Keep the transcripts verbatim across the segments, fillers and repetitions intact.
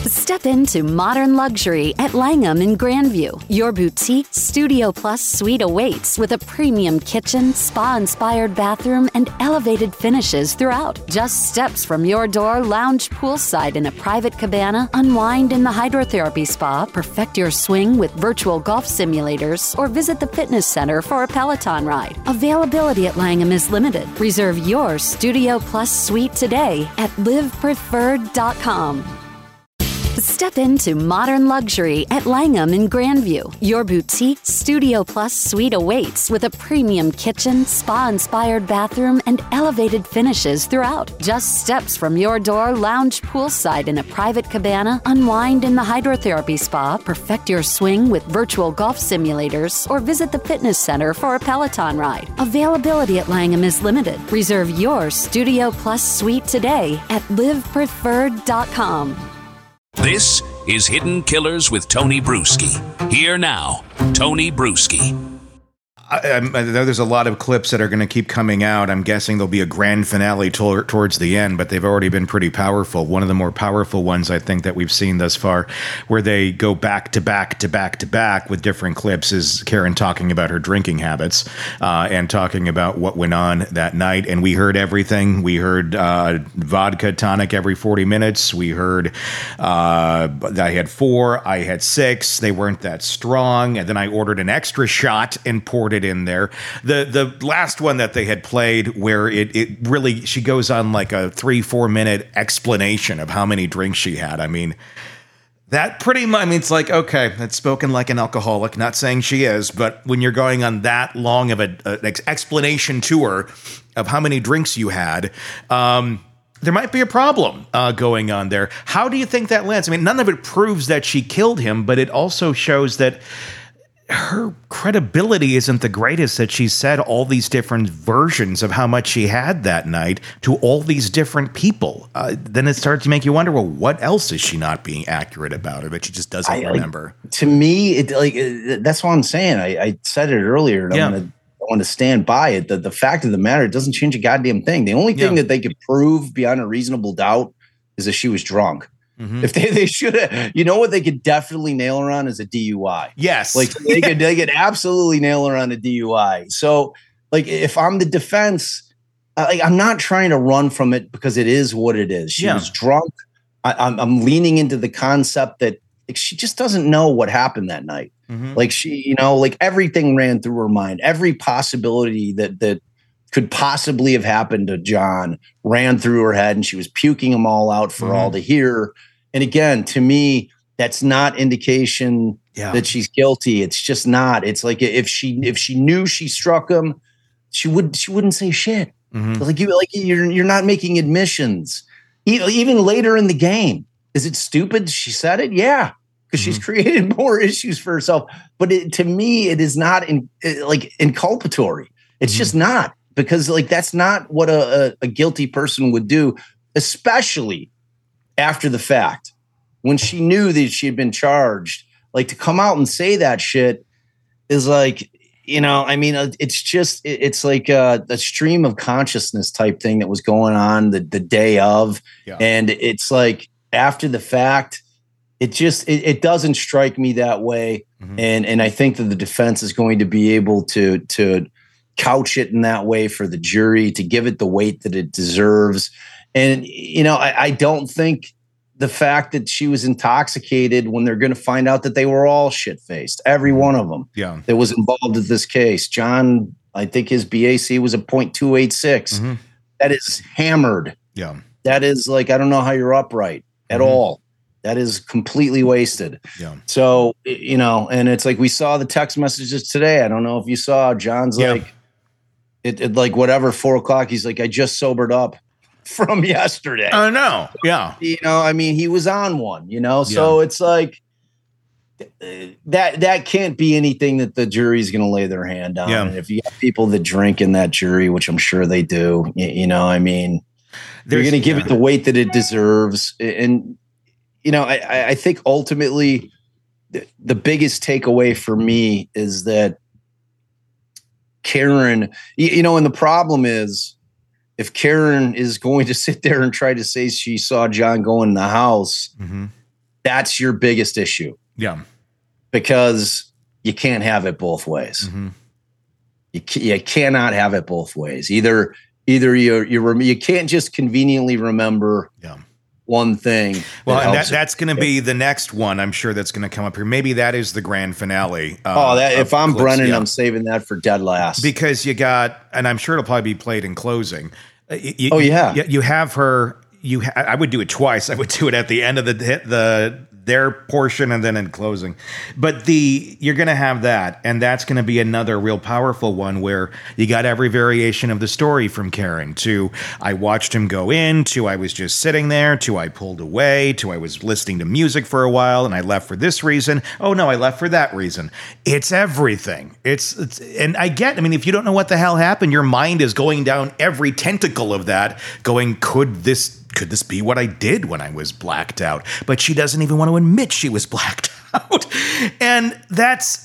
Step into modern luxury at Langham in Grandview. Your boutique Studio Plus suite awaits with a premium kitchen, spa-inspired bathroom, and elevated finishes throughout. Just steps from your door, lounge poolside in a private cabana, unwind in the hydrotherapy spa, perfect your swing with virtual golf simulators, or visit the fitness center for a Peloton ride. Availability at Langham is limited. Reserve your Studio Plus suite today at live preferred dot com. Step into modern luxury at Langham in Grandview. Your boutique Studio Plus suite awaits with a premium kitchen, spa-inspired bathroom, and elevated finishes throughout. Just steps from your door, lounge poolside in a private cabana, unwind in the hydrotherapy spa, perfect your swing with virtual golf simulators, or visit the fitness center for a Peloton ride. Availability at Langham is limited. Reserve your Studio Plus suite today at live preferred dot com. This is Hidden Killers with Tony Bruschi. Here now, Tony Bruschi. I, I know there's a lot of clips that are going to keep coming out. I'm guessing there'll be a grand finale to- towards the end, but they've already been pretty powerful. One of the more powerful ones, I think, that we've seen thus far, where they go back to back to back to back with different clips, is Karen talking about her drinking habits uh, and talking about what went on that night. And we heard everything. We heard uh, vodka tonic every forty minutes. We heard uh, I had four. I had six. They weren't that strong. And then I ordered an extra shot and poured it in there. The the last one that they had played, where it it really, she goes on like a three, four minute explanation of how many drinks she had. I mean, that pretty much, I mean, it's like, okay, that's spoken like an alcoholic, not saying she is, but when you're going on that long of a, a an explanation tour of how many drinks you had, um, there might be a problem uh, going on there. How do you think that lands? I mean, none of it proves that she killed him, but it also shows that her credibility isn't the greatest, that she said all these different versions of how much she had that night to all these different people. Uh, then it starts to make you wonder, well, what else is she not being accurate about, or that she just doesn't I, remember? Like, to me, it like it, that's what I'm saying. I, I said it earlier, and yeah. I'm gonna I want to stand by it. The, the fact of the matter, it doesn't change a goddamn thing. The only thing yeah. that they could prove beyond a reasonable doubt is that she was drunk. Mm-hmm. If they, they should have, you know what they could definitely nail her on is a D U I. Yes. Like they could, they could absolutely nail her on a D U I. So like, if I'm the defense, I, I'm not trying to run from it because it is what it is. She yeah. was drunk. I, I'm, I'm leaning into the concept that like, she just doesn't know what happened that night. Mm-hmm. Like she, you know, like everything ran through her mind. Every possibility that, that could possibly have happened to John ran through her head, and she was puking them all out for mm-hmm. all to hear. And again, to me, that's not indication yeah. that she's guilty. It's just not. It's like if she if she knew she struck him, she would she wouldn't say shit. Mm-hmm. Like you like you're you're not making admissions. Even later in the game, is it stupid she said it? Yeah, because mm-hmm. she's created more issues for herself. But it, to me, it is not in, like inculpatory. It's mm-hmm. just not, because like that's not what a, a, a guilty person would do, especially after the fact, when she knew that she had been charged. Like, to come out and say that shit is like, you know, I mean, it's just, it's like a, a stream of consciousness type thing that was going on the, the day of. Yeah. And it's like, after the fact, it just, it, it doesn't strike me that way. Mm-hmm. And, and I think that the defense is going to be able to, to couch it in that way for the jury, to give it the weight that it deserves. And, you know, I, I don't think the fact that she was intoxicated, when they're going to find out that they were all shit-faced, every one of them yeah. that was involved in this case. John, I think his B A C was a point two eight six. Mm-hmm. That is hammered. Yeah. That is like, I don't know how you're upright at mm-hmm. all. That is completely wasted. Yeah. So, you know, and it's like, we saw the text messages today. I don't know if you saw, John's yeah. like, it, it like whatever, four o'clock. He's like, I just sobered up from yesterday. Oh, no. Yeah. You know, I mean, he was on one, you know, so yeah. it's like that, that can't be anything that the jury's going to lay their hand on. Yeah. And if you have people that drink in that jury, which I'm sure they do, you, you know, I mean, There's, they're going to give yeah. it the weight that it deserves. And, you know, I, I think ultimately the, the biggest takeaway for me is that Karen, you, you know, and the problem is, if Karen is going to sit there and try to say she saw John go in the house, mm-hmm. that's your biggest issue. Yeah. Because you can't have it both ways. Mm-hmm. You, you cannot have it both ways. Either either you you you can't just conveniently remember yeah. one thing. Well, that and that, that's going to be the next one. I'm sure that's going to come up here. Maybe that is the grand finale. Uh, oh, that, if I'm clips, Brennan, yeah. I'm saving that for dead last. Because you got, and I'm sure it'll probably be played in closing. You, oh yeah, you, you have her. You, ha- I would do it twice. I would do it at the end of the the their portion and then in closing. But the you're going to have that, and that's going to be another real powerful one where you got every variation of the story from Karen to I watched him go in to I was just sitting there to I pulled away to I was listening to music for a while and I left for this reason. Oh no, I left for that reason. It's everything. It's, it's and I get, I mean, if you don't know what the hell happened, your mind is going down every tentacle of that going, could this Could this be what I did when I was blacked out? But she doesn't even want to admit she was blacked out. And that's,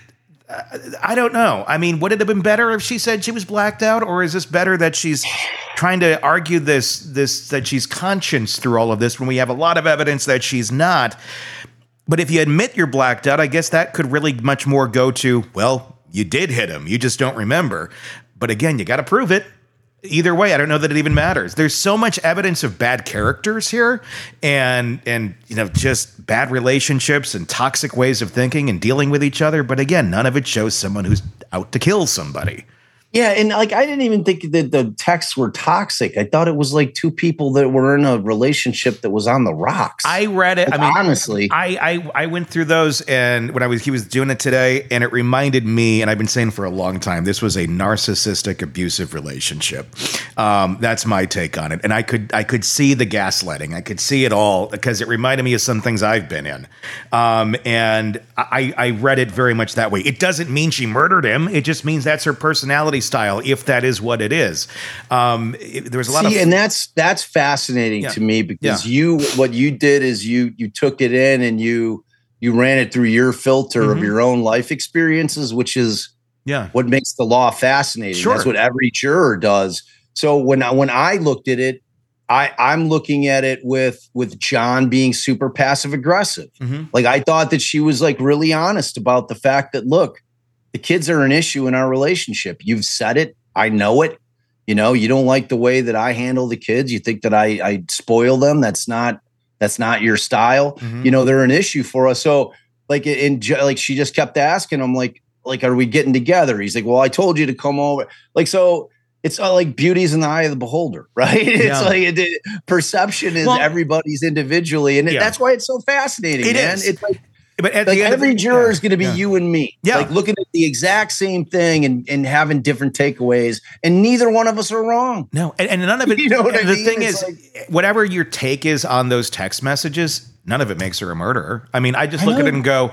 I don't know. I mean, would it have been better if she said she was blacked out? Or is this better that she's trying to argue this, this that she's conscious through all of this when we have a lot of evidence that she's not? But if you admit you're blacked out, I guess that could really much more go to, well, you did hit him. You just don't remember. But again, you got to prove it. Either way, I don't know that it even matters. There's so much evidence of bad characters here and, and you know, just bad relationships and toxic ways of thinking and dealing with each other. But again, none of it shows someone who's out to kill somebody. Yeah, and like I didn't even think that the texts were toxic. I thought it was like two people that were in a relationship that was on the rocks. I read it. Like, I mean, honestly, I, I I went through those, and when I was he was doing it today, and it reminded me, and I've been saying for a long time, this was a narcissistic, abusive relationship. Um, that's my take on it, and I could I could see the gaslighting. I could see it all because it reminded me of some things I've been in, um, and I I read it very much that way. It doesn't mean she murdered him. It just means that's her personality style, if that is what it is. Um, it, there was a lot See, of, and that's that's fascinating yeah. to me because yeah. you, what you did is you you took it in and you you ran it through your filter mm-hmm. of your own life experiences, which is yeah what makes the law fascinating. Sure. That's what every juror does. So when I, when I looked at it, I I'm looking at it with with John being super passive aggressive. Mm-hmm. Like I thought that she was like really honest about the fact that look. The kids are an issue in our relationship. You've said it. I know it. You know, you don't like the way that I handle the kids. You think that I, I spoil them. That's not, that's not your style. Mm-hmm. You know, they're an issue for us. So like, in like, she just kept asking him like, like, are we getting together? He's like, well, I told you to come over. Like, so it's uh, like beauty's in the eye of the beholder, right? It's yeah. like it, perception is well, everybody's individually. And it, yeah. that's why it's so fascinating, it man. Is. It's like, But at like the end every of, juror yeah, is going to be yeah. you and me, yeah. like looking at the exact same thing and, and having different takeaways, and neither one of us are wrong. No, and, and none of it. You know what I the mean? thing It's is, like, whatever your take is on those text messages, none of it makes her a murderer. I mean, I just I look know. at it and go,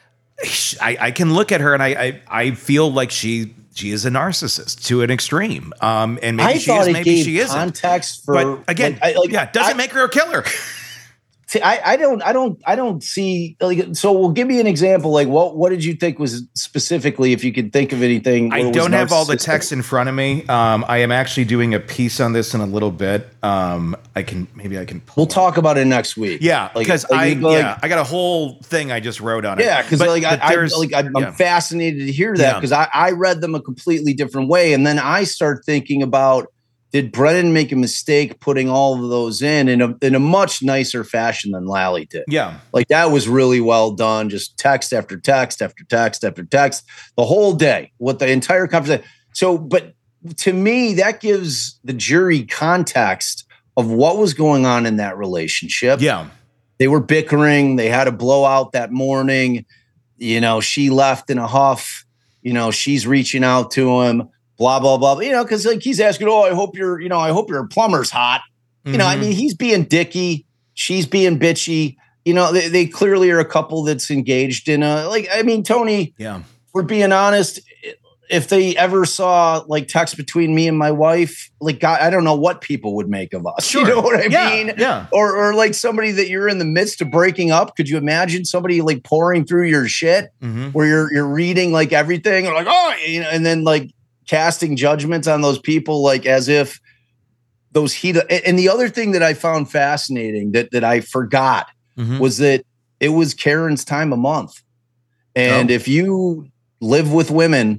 I, I can look at her and I, I I feel like she she is a narcissist to an extreme. Um, and maybe I she thought is, it maybe gave she isn't. context for, but again, like, I, like, yeah, doesn't I, make her a killer. See, I, I don't, I don't, I don't see. Like, so, well, give me an example. Like, what, what did you think was specifically, if you could think of anything? I don't have all the text in front of me. Um, I am actually doing a piece on this in a little bit. Um, I can maybe I can. We'll talk about it next week. Yeah, because like, I like, yeah I got a whole thing I just wrote on it. Yeah, because like I, I like I'm, yeah. I'm fascinated to hear that because yeah. I, I read them a completely different way, and then I start thinking about. Did Brennan make a mistake putting all of those in in a, in a much nicer fashion than Lally did? Yeah. Like that was really well done. Just text after text after text after text the whole day with the entire conversation. So, but to me, that gives the jury context of what was going on in that relationship. Yeah. They were bickering. They had a blowout that morning. You know, she left in a huff. You know, she's reaching out to him. Blah, blah, blah. You know, because like he's asking, oh, I hope you're, you know, I hope your plumber's hot. Mm-hmm. You know, I mean, he's being dicky. She's being bitchy. You know, they, they clearly are a couple that's engaged in a, like, I mean, Tony, yeah. We're being honest. If they ever saw like text between me and my wife, like, God, I don't know what people would make of us. Sure. You know what I yeah. mean? Yeah. Or, or like somebody that you're in the midst of breaking up. Could you imagine somebody like pouring through your shit mm-hmm. where you're, you're reading like everything or like, oh, you know, and then like, casting judgments on those people, like as if those heat. And the other thing that I found fascinating that, that I forgot mm-hmm. was that it was Karen's time a month. And oh. if you live with women,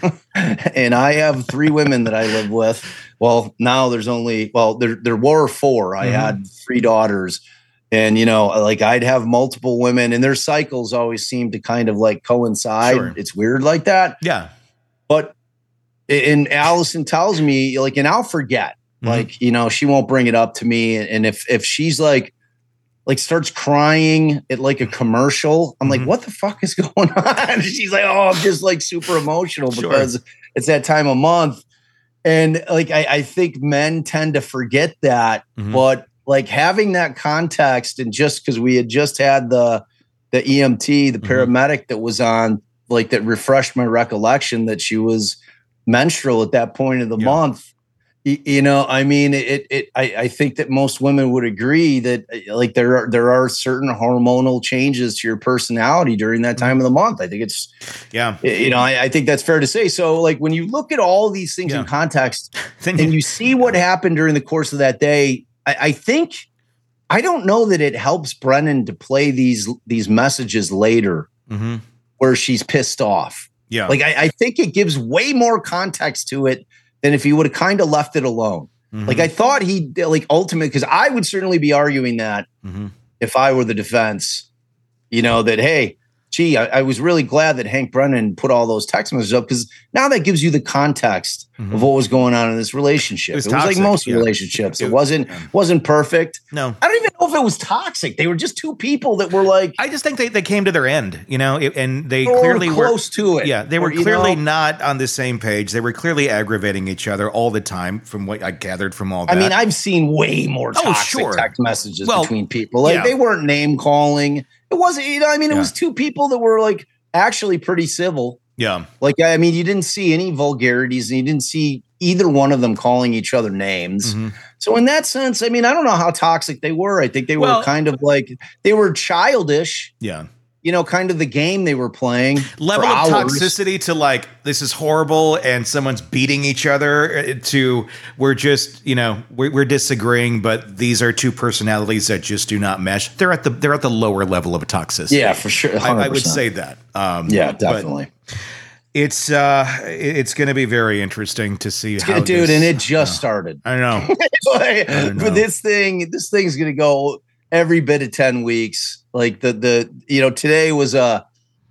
and I have three women that I live with, well, now there's only, well, there, there were four. I mm-hmm. had three daughters. And, you know, like I'd have multiple women and their cycles always seem to kind of like coincide. Sure. It's weird like that. Yeah. But, and Allison tells me like, and I'll forget, mm-hmm. like, you know, she won't bring it up to me. And if, if she's like, like starts crying at like a commercial, I'm mm-hmm. like, what the fuck is going on? And she's like, oh, I'm just like super emotional sure. because it's that time of month. And like, I, I think men tend to forget that, mm-hmm. but like having that context, and just because we had just had the the E M T, the paramedic mm-hmm. that was on, like that refreshed my recollection that she was menstrual at that point of the yeah. month. You, you know, I mean, it. It. I, I think that most women would agree that like there are there are certain hormonal changes to your personality during that time of the month. I think it's yeah. You know, I, I think that's fair to say. So like when you look at all these things yeah. in context, and you see what happened during the course of that day. I think, I don't know that it helps Brennan to play these these messages later mm-hmm. where she's pissed off. Yeah. Like, I, I think it gives way more context to it than if he would have kind of left it alone. Mm-hmm. Like, I thought he, like, ultimately, because I would certainly be arguing that mm-hmm. if I were the defense, you know, that, hey, gee, I, I was really glad that Hank Brennan put all those text messages up because now that gives you the context mm-hmm. of what was going on in this relationship. It was, it was like most yeah. relationships. It, it wasn't yeah. wasn't perfect. No. I don't even know if it was toxic. They were just two people that were like. I just think they, they came to their end, you know, it, and they clearly were close to it. Yeah, they were or, clearly know, not on the same page. They were clearly aggravating each other all the time from what I gathered from all that. I mean, I've seen way more toxic oh, sure. text messages well, between people. Like yeah. they weren't name calling. It wasn't, you know, I mean, it yeah. was two people that were like actually pretty civil. Yeah. Like, I mean, you didn't see any vulgarities and you didn't see either one of them calling each other names. Mm-hmm. So in that sense, I mean, I don't know how toxic they were. I think they well, were kind of like, they were childish. Yeah. You know, kind of the game they were playing. Level of toxicity to like, this is horrible and someone's beating each other to we're just, you know, we're, we're disagreeing, but these are two personalities that just do not mesh. They're at the, they're at the lower level of toxicity. Yeah, for sure. I, I would say that. Um, yeah, definitely. It's, uh, it's going to be very interesting to see how dude, this, and it just uh, started. I know. like, I know. But this thing, this thing's going to go every bit of ten weeks. Like the, the, you know, today was a,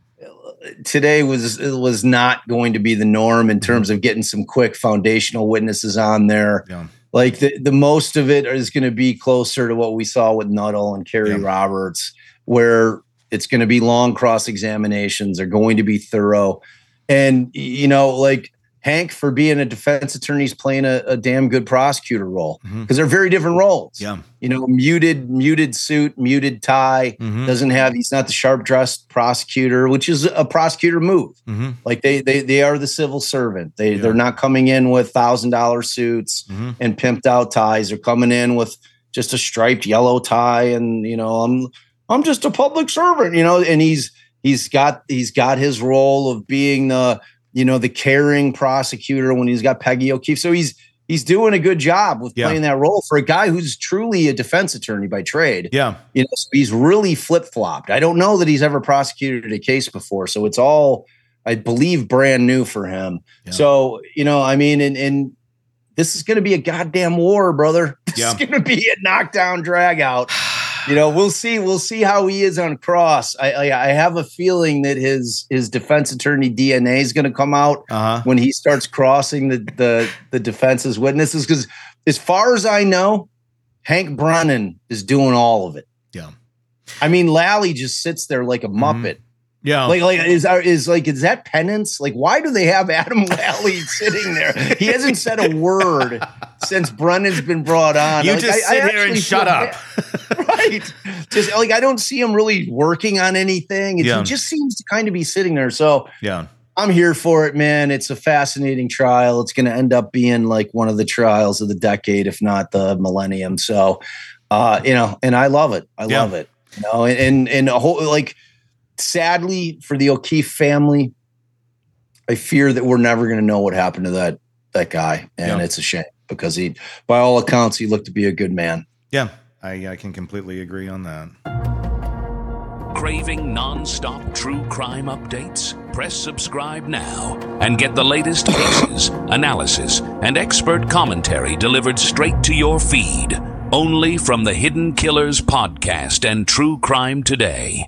today was, was not going to be the norm in terms of getting some quick foundational witnesses on there. Yeah. Like the, the most of it is going to be closer to what we saw with Nuttall and Kerry yeah. Roberts, where it's going to be long cross examinations. They're going to be thorough. And, you know, like Hank, for being a defense attorney, is playing a, a damn good prosecutor role because mm-hmm. they're very different roles. Yeah. You know, muted, muted suit, muted tie, mm-hmm. doesn't have, he's not the sharp dressed prosecutor, which is a prosecutor move. Mm-hmm. Like they, they, they are the civil servant. They, yeah. they're not coming in with thousand dollar suits mm-hmm. and pimped out ties. They're coming in with just a striped yellow tie. And, you know, I'm, I'm just a public servant, you know, and he's, he's got, he's got his role of being the, you know, the caring prosecutor when he's got Peggy O'Keefe. So he's he's doing a good job with yeah. playing that role for a guy who's truly a defense attorney by trade. Yeah. You know, so he's really flip-flopped. I don't know that he's ever prosecuted a case before. So it's all, I believe, brand new for him. Yeah. So, you know, I mean, and, and this is going to be a goddamn war, brother. This yeah. is going to be a knockdown drag out. You know, we'll see. We'll see how he is on cross. I, I, I have a feeling that his his defense attorney D N A is going to come out uh-huh. when he starts crossing the the, the defense's witnesses. Because as far as I know, Hank Brennan is doing all of it. Yeah, I mean, Lally just sits there like a muppet. Mm-hmm. Yeah, like like is is like is that penance? Like, why do they have Adam Lally sitting there? He hasn't said a word since Brennan's been brought on. You like, just I, sit I here and shut up. Right. Just like I don't see him really working on anything. It's, yeah. He just seems to kind of be sitting there. So yeah, I'm here for it, man. It's a fascinating trial. It's going to end up being like one of the trials of the decade, if not the millennium. So, uh, you know, and I love it. I yeah. love it. You know, and and, and a whole like. Sadly for the O'Keefe family, I fear that we're never going to know what happened to that that guy, and yeah. it's a shame because he, by all accounts, he looked to be a good man. Yeah, I, I can completely agree on that. Craving non-stop true crime updates? Press subscribe now and get the latest cases, analysis, and expert commentary delivered straight to your feed. Only from the Hidden Killers podcast and True Crime Today.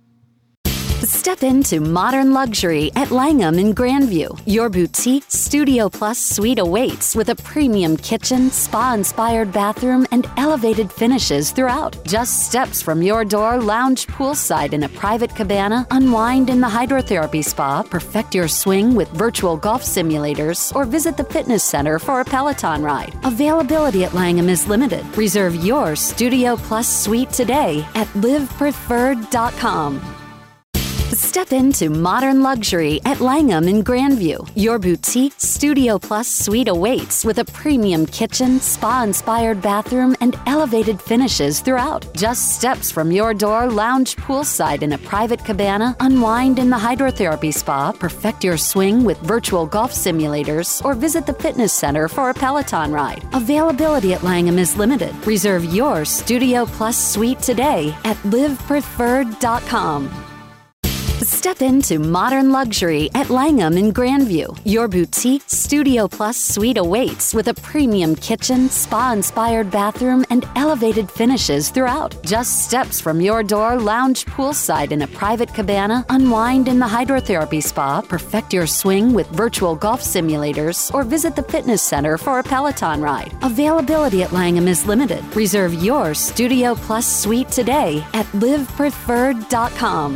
Step into modern luxury at Langham in Grandview. Your boutique Studio Plus suite awaits with a premium kitchen, spa-inspired bathroom, and elevated finishes throughout. Just steps from your door, lounge poolside in a private cabana, unwind in the hydrotherapy spa, perfect your swing with virtual golf simulators, or visit the fitness center for a Peloton ride. Availability at Langham is limited. Reserve your Studio Plus suite today at live preferred dot com. Step into modern luxury at Langham in Grandview. Your boutique Studio Plus suite awaits with a premium kitchen, spa-inspired bathroom, and elevated finishes throughout. Just steps from your door, lounge poolside in a private cabana, unwind in the hydrotherapy spa, perfect your swing with virtual golf simulators, or visit the fitness center for a Peloton ride. Availability at Langham is limited. Reserve your Studio Plus suite today at live preferred dot com. Step into modern luxury at Langham in Grandview. Your boutique Studio Plus suite awaits with a premium kitchen, spa-inspired bathroom, and elevated finishes throughout. Just steps from your door, lounge poolside in a private cabana, unwind in the hydrotherapy spa, perfect your swing with virtual golf simulators, or visit the fitness center for a Peloton ride. Availability at Langham is limited. Reserve your Studio Plus suite today at live preferred dot com.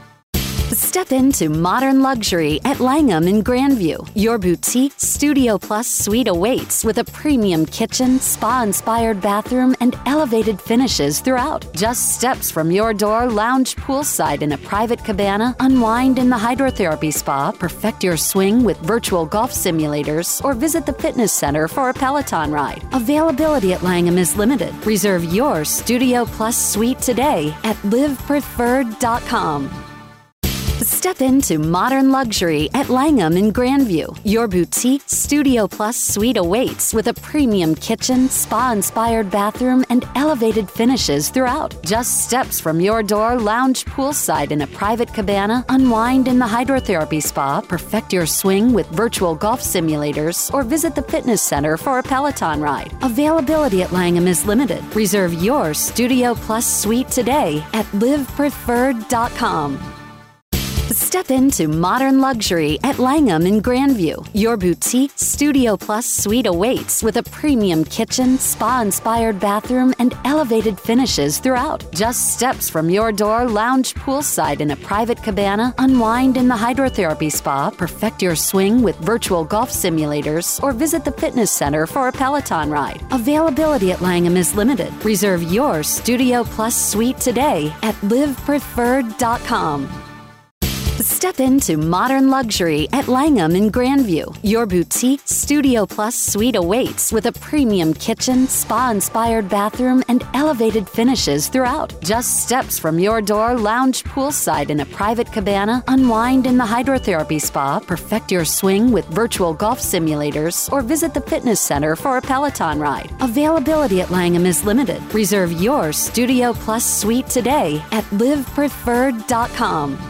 Step into modern luxury at Langham in Grandview. Your boutique Studio Plus suite awaits with a premium kitchen, spa-inspired bathroom, and elevated finishes throughout. Just steps from your door, lounge poolside in a private cabana, unwind in the hydrotherapy spa, perfect your swing with virtual golf simulators, or visit the fitness center for a Peloton ride. Availability at Langham is limited. Reserve your Studio Plus suite today at live preferred dot com. Step into modern luxury at Langham in Grandview. Your boutique Studio Plus suite awaits with a premium kitchen, spa-inspired bathroom, and elevated finishes throughout. Just steps from your door, lounge poolside in a private cabana, unwind in the hydrotherapy spa, perfect your swing with virtual golf simulators, or visit the fitness center for a Peloton ride. Availability at Langham is limited. Reserve your Studio Plus suite today at live preferred dot com. Step into modern luxury at Langham in Grandview. Your boutique Studio Plus suite awaits with a premium kitchen, spa-inspired bathroom, and elevated finishes throughout. Just steps from your door, lounge poolside in a private cabana, unwind in the hydrotherapy spa, perfect your swing with virtual golf simulators, or visit the fitness center for a Peloton ride. Availability at Langham is limited. Reserve your Studio Plus suite today at live preferred dot com. Step into modern luxury at Langham in Grandview. Your boutique Studio Plus suite awaits with a premium kitchen, spa-inspired bathroom, and elevated finishes throughout. Just steps from your door, lounge poolside in a private cabana, unwind in the hydrotherapy spa, perfect your swing with virtual golf simulators, or visit the fitness center for a Peloton ride. Availability at Langham is limited. Reserve your Studio Plus suite today at live preferred dot com.